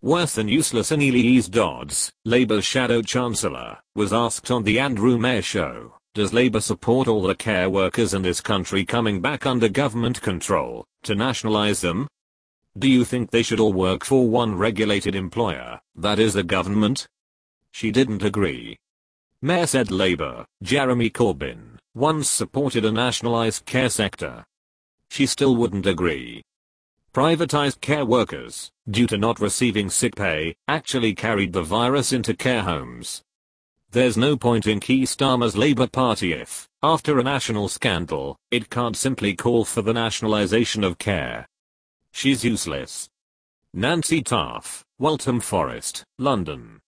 Worse than useless, Anneliese Dodds, Labour's shadow chancellor, was asked on the Andrew Mayer show, does Labour support all the care workers in this country coming back under government control, to nationalise them? Do you think they should all work for one regulated employer, that is the government? She didn't agree. Mayer said Labour, Jeremy Corbyn, once supported a nationalised care sector. She still wouldn't agree. Privatised care workers, due to not receiving sick pay, actually carried the virus into care homes. There's no point in Keir Starmer's Labour Party if, after a national scandal, it can't simply call for the nationalisation of care. She's useless. Nancy Taff, Waltham Forest, London.